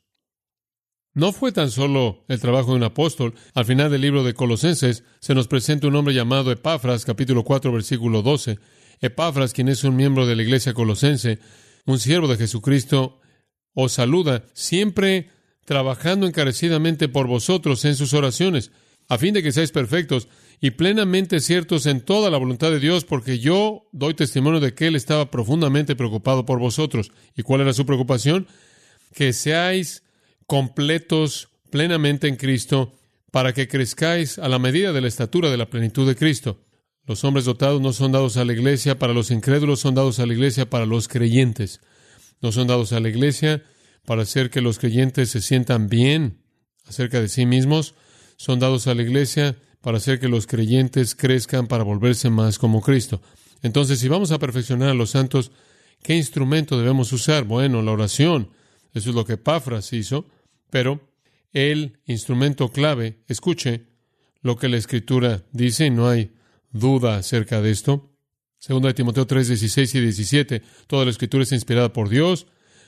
No fue tan solo el trabajo de un apóstol. Al final del libro de Colosenses se nos presenta un hombre llamado Epafras, capítulo 4, versículo 12. Epafras, quien es un miembro de la iglesia colosense, un siervo de Jesucristo, os saluda, siempre trabajando encarecidamente por vosotros en sus oraciones, a fin de que seáis perfectos y plenamente ciertos en toda la voluntad de Dios, porque yo doy testimonio de que Él estaba profundamente preocupado por vosotros. ¿Y cuál era su preocupación? Que seáis completos plenamente en Cristo, para que crezcáis a la medida de la estatura de la plenitud de Cristo. Los hombres dotados no son dados a la iglesia para los incrédulos, son dados a la iglesia para los creyentes. No son dados a la iglesia para hacer que los creyentes se sientan bien acerca de sí mismos. Son dados a la iglesia para hacer que los creyentes crezcan para volverse más como Cristo. Entonces, si vamos a perfeccionar a los santos, ¿qué instrumento debemos usar? Bueno, la oración. Eso es lo que Epafras hizo. Pero el instrumento clave, escuche lo que la Escritura dice, y no hay duda acerca de esto. 2 Timoteo 3, 16 y 17. Toda la Escritura es inspirada por Dios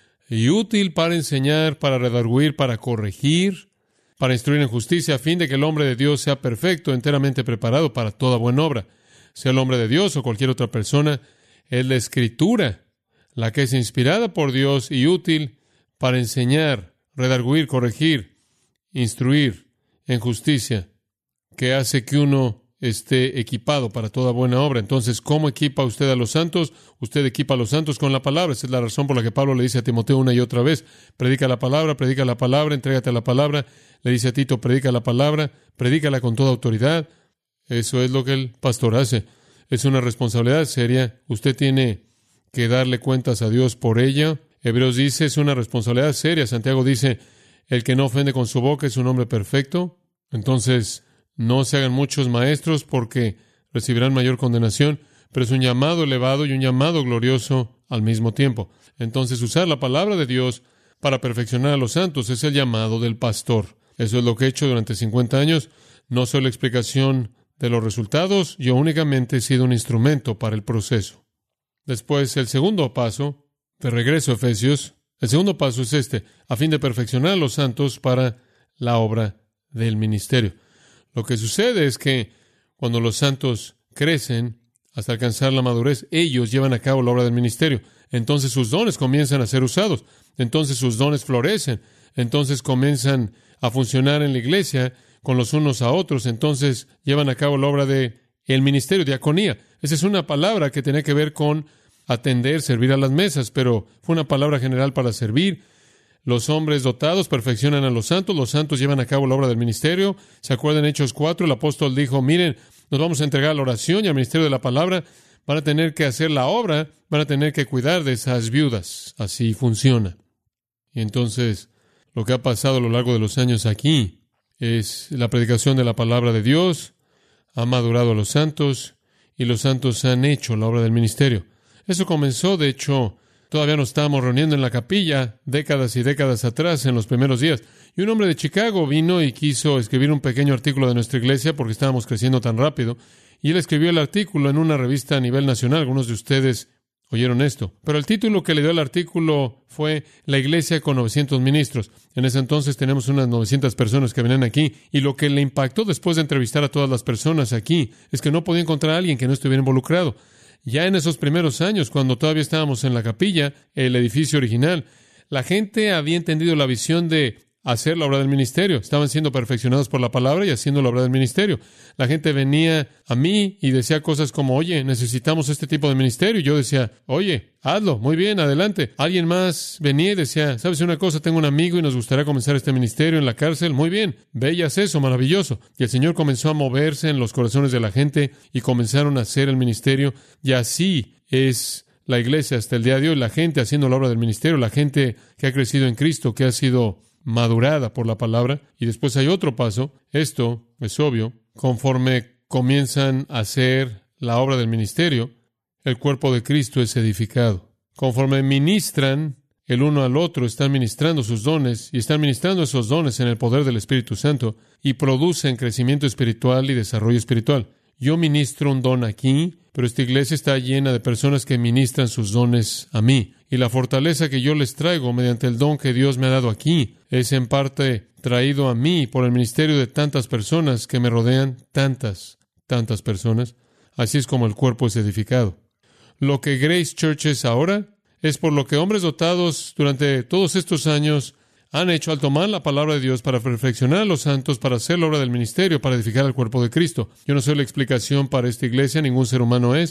y útil para enseñar, para redarguir, para corregir, para instruir en justicia, a fin de que el hombre de Dios sea perfecto, enteramente preparado para toda buena obra. Sea el hombre de Dios o cualquier otra persona, es la Escritura la que es inspirada por Dios y útil para enseñar, redarguir, corregir, instruir en justicia, que hace que uno esté equipado para toda buena obra. Entonces, ¿cómo equipa usted a los santos? Usted equipa a los santos con la palabra. Esa es la razón por la que Pablo le dice a Timoteo una y otra vez: predica la palabra, entrégate a la palabra. Le dice a Tito: predica la palabra, predícala con toda autoridad. Eso es lo que el pastor hace. Es una responsabilidad seria. Usted tiene que darle cuentas a Dios por ella. Hebreos dice, es una responsabilidad seria. Santiago dice, el que no ofende con su boca es un hombre perfecto. Entonces, no se hagan muchos maestros porque recibirán mayor condenación, pero es un llamado elevado y un llamado glorioso al mismo tiempo. Entonces, usar la palabra de Dios para perfeccionar a los santos es el llamado del pastor. Eso es lo que he hecho durante 50 años. No soy la explicación de los resultados, yo únicamente he sido un instrumento para el proceso. Después, el segundo paso, de regreso a Efesios, el segundo paso es a fin de perfeccionar a los santos para la obra del ministerio. Lo que sucede es que cuando los santos crecen hasta alcanzar la madurez, ellos llevan a cabo la obra del ministerio. Entonces sus dones comienzan a ser usados. Entonces sus dones florecen. Entonces comienzan a funcionar en la iglesia con los unos a otros. Entonces llevan a cabo la obra de el ministerio, diaconía. Esa es una palabra que tiene que ver con atender, servir a las mesas, pero fue una palabra general para servir. Los hombres dotados perfeccionan a los santos llevan a cabo la obra del ministerio. ¿Se acuerdan Hechos 4? El apóstol dijo, miren, nos vamos a entregar a la oración y al ministerio de la palabra. Van a tener que hacer la obra, van a tener que cuidar de esas viudas. Así funciona. Y entonces, lo que ha pasado a lo largo de los años aquí es la predicación de la palabra de Dios, ha madurado a los santos y los santos han hecho la obra del ministerio. Eso comenzó, de hecho, todavía nos estábamos reuniendo en la capilla décadas y décadas atrás, en los primeros días. Y un hombre de Chicago vino y quiso escribir un pequeño artículo de nuestra iglesia porque estábamos creciendo tan rápido. Y él escribió el artículo en una revista a nivel nacional. Algunos de ustedes oyeron esto. Pero el título que le dio al artículo fue La Iglesia con 900 ministros. En ese entonces tenemos unas 900 personas que venían aquí. Y lo que le impactó después de entrevistar a todas las personas aquí es que no podía encontrar a alguien que no estuviera involucrado. Ya en esos primeros años, cuando todavía estábamos en la capilla, el edificio original, la gente había entendido la visión de hacer la obra del ministerio. Estaban siendo perfeccionados por la palabra y haciendo la obra del ministerio. La gente venía a mí y decía cosas como, oye, necesitamos este tipo de ministerio. Y yo decía, oye, hazlo, muy bien, adelante. Alguien más venía y decía, ¿sabes una cosa? Tengo un amigo y nos gustaría comenzar este ministerio en la cárcel. Muy bien, ve y haz eso, maravilloso. Y el Señor comenzó a moverse en los corazones de la gente y comenzaron a hacer el ministerio. Y así es la iglesia hasta el día de hoy, la gente haciendo la obra del ministerio, la gente que ha crecido en Cristo, que ha sido madurada por la palabra. Y después hay otro paso. Esto es obvio. Conforme comienzan a hacer la obra del ministerio, el cuerpo de Cristo es edificado. Conforme ministran el uno al otro, están ministrando sus dones y están ministrando esos dones en el poder del Espíritu Santo y producen crecimiento espiritual y desarrollo espiritual. Yo ministro un don aquí, pero esta iglesia está llena de personas que ministran sus dones a mí. Y la fortaleza que yo les traigo mediante el don que Dios me ha dado aquí es en parte traído a mí por el ministerio de tantas personas que me rodean, tantas personas. Así es como el cuerpo es edificado. Lo que Grace Church es ahora es por lo que hombres dotados durante todos estos años han hecho al tomar la palabra de Dios para perfeccionar a los santos, para hacer la obra del ministerio, para edificar el cuerpo de Cristo. Yo no soy la explicación para esta iglesia, ningún ser humano es.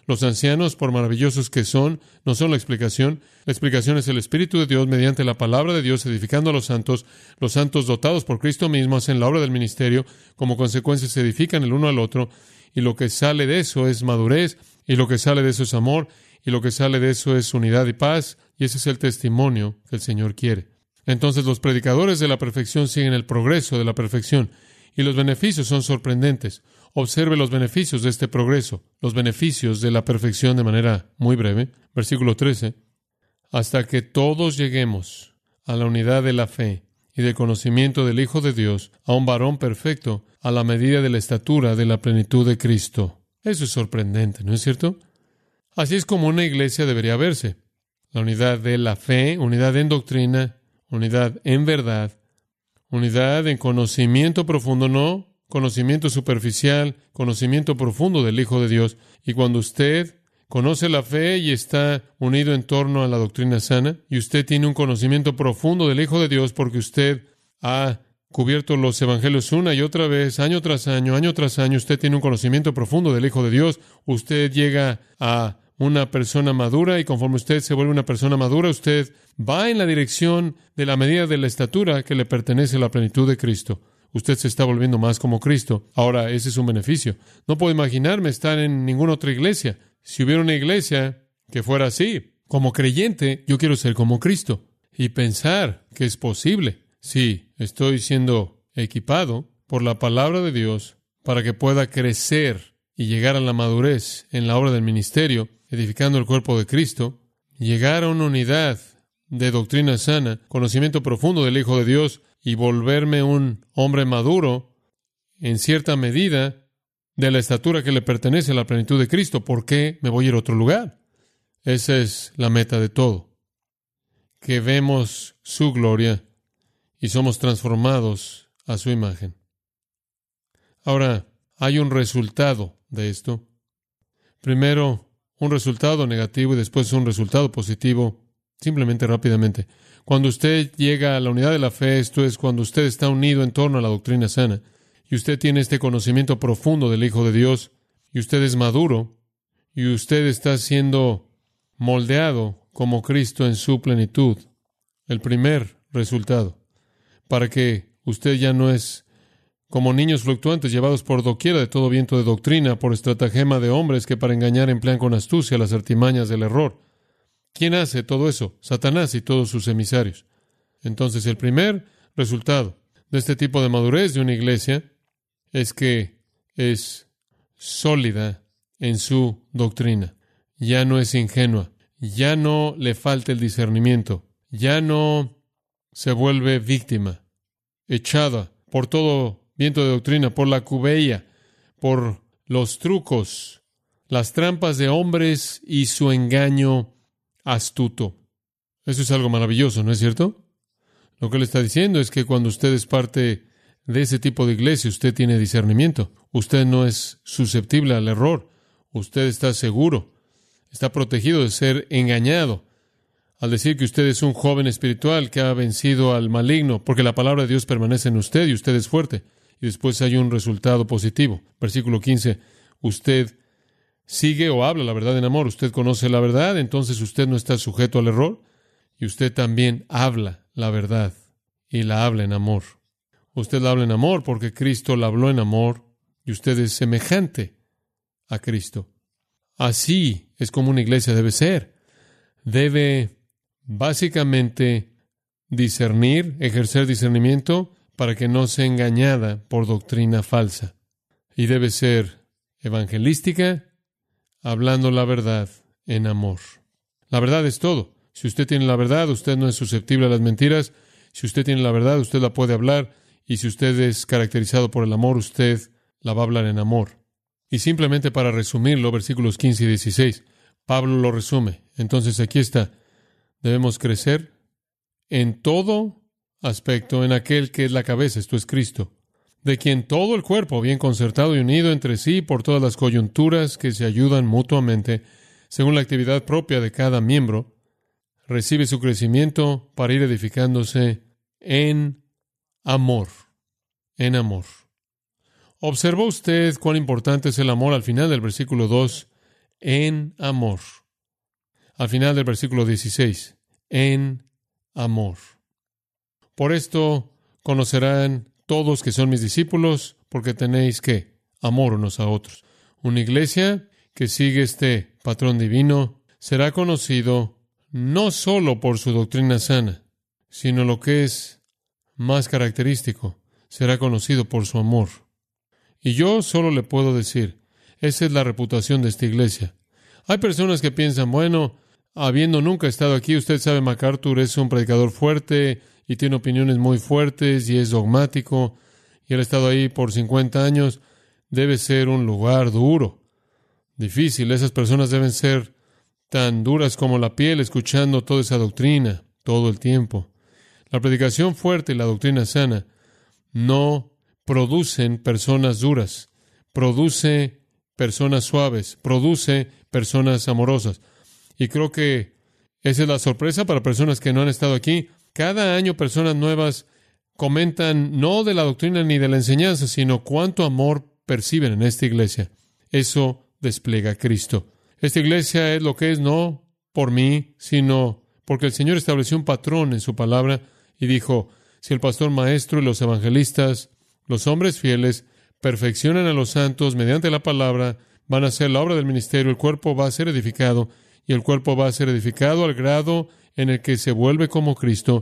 Los ancianos, por maravillosos que son, no son la explicación. La explicación es el Espíritu de Dios mediante la palabra de Dios edificando a los santos. Los santos dotados por Cristo mismo hacen la obra del ministerio. Como consecuencia se edifican el uno al otro. Y lo que sale de eso es madurez. Y lo que sale de eso es amor. Y lo que sale de eso es unidad y paz. Y ese es el testimonio que el Señor quiere. Entonces los predicadores de la perfección siguen el progreso de la perfección. Y los beneficios son sorprendentes. Observe los beneficios de este progreso, los beneficios de la perfección de manera muy breve. Versículo 13. Hasta que todos lleguemos a la unidad de la fe y del conocimiento del Hijo de Dios, a un varón perfecto, a la medida de la estatura de la plenitud de Cristo. Eso es sorprendente, ¿no es cierto? Así es como una iglesia debería verse. La unidad de la fe, unidad en doctrina, unidad en verdad, unidad en conocimiento profundo, no conocimiento superficial, conocimiento profundo del Hijo de Dios. Y cuando usted conoce la fe y está unido en torno a la doctrina sana, y usted tiene un conocimiento profundo del Hijo de Dios porque usted ha cubierto los evangelios una y otra vez, año tras año, usted tiene un conocimiento profundo del Hijo de Dios, usted llega a una persona madura y conforme usted se vuelve una persona madura, usted va en la dirección de la medida de la estatura que le pertenece a la plenitud de Cristo. Usted se está volviendo más como Cristo. Ahora, ese es un beneficio. No puedo imaginarme estar en ninguna otra iglesia. Si hubiera una iglesia que fuera así, como creyente, yo quiero ser como Cristo. Y pensar que es posible. Sí, estoy siendo equipado por la palabra de Dios para que pueda crecer y llegar a la madurez en la obra del ministerio, edificando el cuerpo de Cristo, llegar a una unidad de doctrina sana, conocimiento profundo del Hijo de Dios y volverme un hombre maduro en cierta medida de la estatura que le pertenece a la plenitud de Cristo. ¿Por qué me voy a ir a otro lugar? Esa es la meta de todo. Que vemos su gloria y somos transformados a su imagen. Ahora, hay un resultado de esto. Primero, un resultado negativo y después un resultado positivo, simplemente rápidamente. Cuando usted llega a la unidad de la fe, esto es cuando usted está unido en torno a la doctrina sana, y usted tiene este conocimiento profundo del Hijo de Dios, y usted es maduro, y usted está siendo moldeado como Cristo en su plenitud. El primer resultado, para que usted ya no es como niños fluctuantes llevados por doquiera de todo viento de doctrina, por estratagema de hombres que para engañar emplean con astucia las artimañas del error. ¿Quién hace todo eso? Satanás y todos sus emisarios. Entonces, el primer resultado de este tipo de madurez de una iglesia es que es sólida en su doctrina. Ya no es ingenua. Ya no le falta el discernimiento. Ya no se vuelve víctima, echada por todo viento de doctrina, por la cubeía, por los trucos, las trampas de hombres y su engaño astuto. Eso es algo maravilloso, ¿no es cierto? Lo que él está diciendo es que cuando usted es parte de ese tipo de iglesia, usted tiene discernimiento. Usted no es susceptible al error. Usted está seguro. Está protegido de ser engañado al decir que usted es un joven espiritual que ha vencido al maligno, porque la palabra de Dios permanece en usted y usted es fuerte. Y después hay un resultado positivo. Versículo 15. Usted sigue o habla la verdad en amor. Usted conoce la verdad, entonces usted no está sujeto al error. Y usted también habla la verdad y la habla en amor. Usted la habla en amor porque Cristo la habló en amor y usted es semejante a Cristo. Así es como una iglesia debe ser. Debe básicamente discernir, ejercer discernimiento para que no sea engañada por doctrina falsa. Y debe ser evangelística, hablando la verdad en amor. La verdad es todo. Si usted tiene la verdad, usted no es susceptible a las mentiras. Si usted tiene la verdad, usted la puede hablar. Y si usted es caracterizado por el amor, usted la va a hablar en amor. Y simplemente para resumirlo, versículos 15 y 16, Pablo lo resume. Entonces aquí está. Debemos crecer en todo aspecto en aquel que es la cabeza, esto es Cristo, de quien todo el cuerpo, bien concertado y unido entre sí por todas las coyunturas que se ayudan mutuamente, según la actividad propia de cada miembro, recibe su crecimiento para ir edificándose en amor. En amor. ¿Observó usted cuán importante es el amor al final del versículo 2? en amor. Al final del versículo 16, en amor. Por esto conocerán todos que son mis discípulos, porque tenéis ¿qué? Amor unos a otros. Una iglesia que sigue este patrón divino será conocido no solo por su doctrina sana, sino lo que es más característico, será conocido por su amor. Y yo solo le puedo decir, esa es la reputación de esta iglesia. Hay personas que piensan, bueno, habiendo nunca estado aquí, usted sabe, MacArthur es un predicador fuerte y tiene opiniones muy fuertes y es dogmático, y él ha estado ahí por 50 años, debe ser un lugar duro, difícil. Esas personas deben ser tan duras como la piel, escuchando toda esa doctrina todo el tiempo. La predicación fuerte y la doctrina sana no producen personas duras, produce personas suaves, produce personas amorosas. Y creo que esa es la sorpresa para personas que no han estado aquí. Cada año personas nuevas comentan no de la doctrina ni de la enseñanza, sino cuánto amor perciben en esta iglesia. Eso despliega a Cristo. Esta iglesia es lo que es no por mí, sino porque el Señor estableció un patrón en su palabra y dijo, si el pastor maestro y los evangelistas, los hombres fieles, perfeccionan a los santos mediante la palabra, van a hacer la obra del ministerio, el cuerpo va a ser edificado, y el cuerpo va a ser edificado al grado en el que se vuelve como Cristo,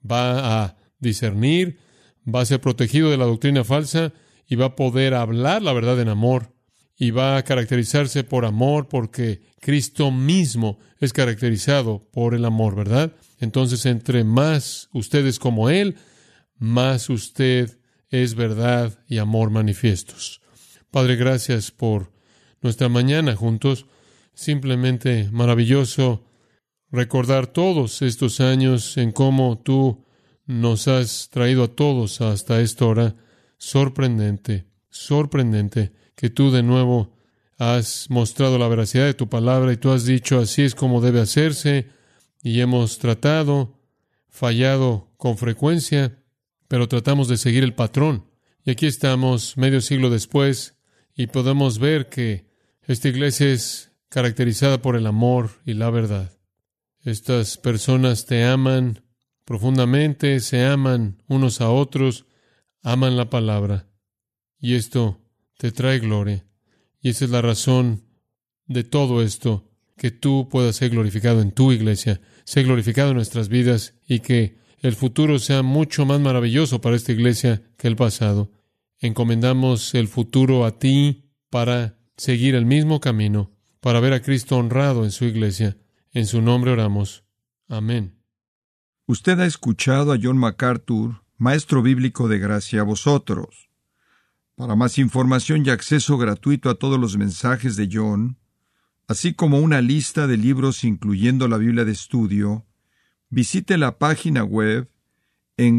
va a discernir, va a ser protegido de la doctrina falsa, y va a poder hablar la verdad en amor, y va a caracterizarse por amor, porque Cristo mismo es caracterizado por el amor, ¿verdad? Entonces, entre más usted es como Él, más usted es verdad y amor manifiestos. Padre, gracias por nuestra mañana juntos. Simplemente maravilloso recordar todos estos años en cómo tú nos has traído a todos hasta esta hora. Sorprendente, sorprendente que tú de nuevo has mostrado la veracidad de tu palabra y tú has dicho así es como debe hacerse, y hemos tratado, fallado con frecuencia, pero tratamos de seguir el patrón. Y aquí estamos medio siglo después y podemos ver que esta iglesia es caracterizada por el amor y la verdad. Estas personas te aman profundamente, se aman unos a otros, aman la palabra. Y esto te trae gloria. Y esa es la razón de todo esto, que tú puedas ser glorificado en tu iglesia, ser glorificado en nuestras vidas y que el futuro sea mucho más maravilloso para esta iglesia que el pasado. Encomendamos el futuro a ti para seguir el mismo camino, para ver a Cristo honrado en su iglesia. En su nombre oramos. Amén. Usted ha escuchado a John MacArthur, maestro bíblico de gracia a vosotros. Para más información y acceso gratuito a todos los mensajes de John, así como una lista de libros incluyendo la Biblia de estudio, visite la página web en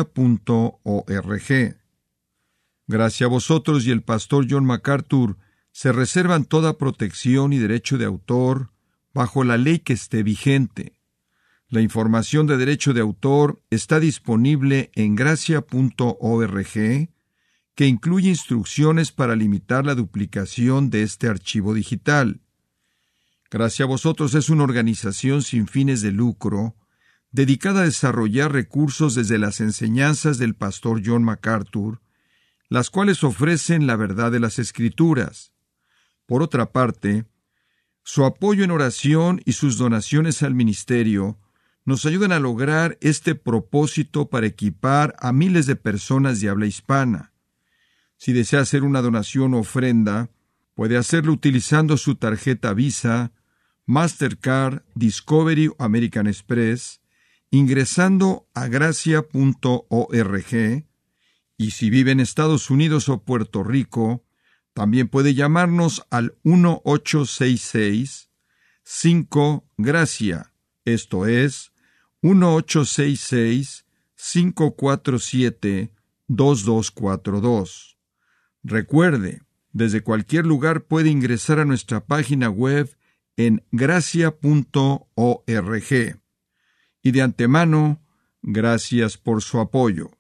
gracia.org. Gracia a vosotros y el pastor John MacArthur se reservan toda protección y derecho de autor bajo la ley que esté vigente. La información de derecho de autor está disponible en gracia.org, que incluye instrucciones para limitar la duplicación de este archivo digital. Gracia a vosotros es una organización sin fines de lucro, dedicada a desarrollar recursos desde las enseñanzas del pastor John MacArthur, las cuales ofrecen la verdad de las Escrituras. Por otra parte, su apoyo en oración y sus donaciones al ministerio nos ayudan a lograr este propósito para equipar a miles de personas de habla hispana. Si desea hacer una donación o ofrenda, puede hacerlo utilizando su tarjeta Visa, Mastercard, Discovery o American Express, ingresando a gracia.org, y si vive en Estados Unidos o Puerto Rico, también puede llamarnos al 1-866-5-GRACIA, esto es, 1-866-547-2242. Recuerde, desde cualquier lugar puede ingresar a nuestra página web en gracia.org. Y de antemano, gracias por su apoyo.